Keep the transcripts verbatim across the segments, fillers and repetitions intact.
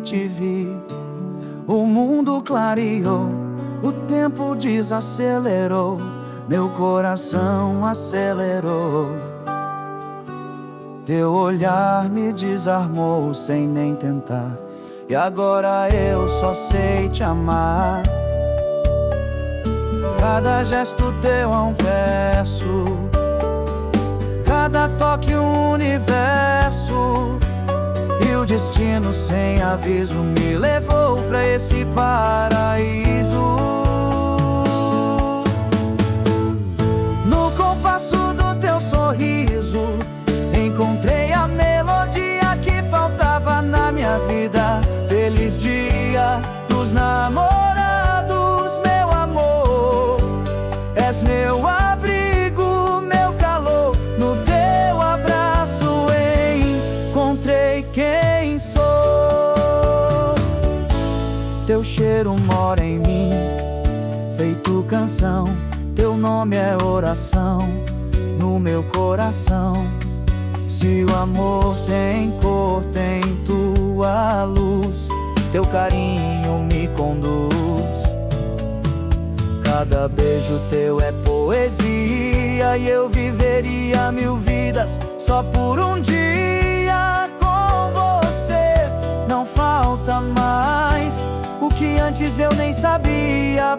te vi, o mundo clareou, o tempo desacelerou, meu coração acelerou. Teu olhar me desarmou sem nem tentar, e agora eu só sei te amar. Cada gesto teu é um verso, cada toque um universo, e o destino sem aviso me levou pra esse paraíso. No compasso do teu sorriso encontrei a melodia que faltava na minha vida. Feliz dia dos namorados, meu amor, és meu abrigo, meu calor. No teu abraço encontrei quem sou. Teu cheiro mora em mim, feito canção. Teu nome é oração no meu coração. Se o amor tem cor, tem tua luz, teu carinho me conduz. Cada beijo teu é poesia, e eu viveria mil vidas só por um dia com você. Não falta mais o que antes eu nem sabia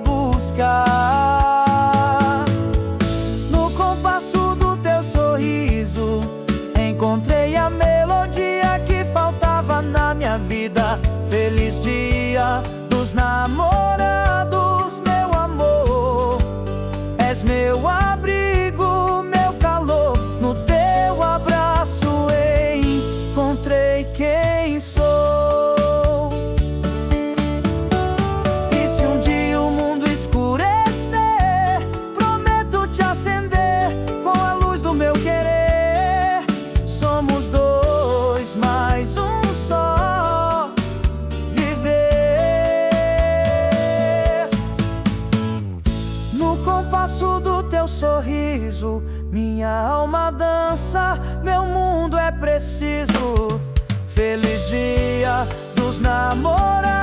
buscar. No compasso do teu sorriso encontrei a melodia que faltava na minha vida. Feliz dia dos namorados, meu amor, és meu abrigo, meu calor. No teu abraço encontrei quem sou. E se um dia o mundo escurecer, prometo te acender com a luz do meu querer. Somos dois, mais um só, viver. No compasso do teu sorriso minha alma dança, meu mundo é preciso. Feliz dia dos namorados,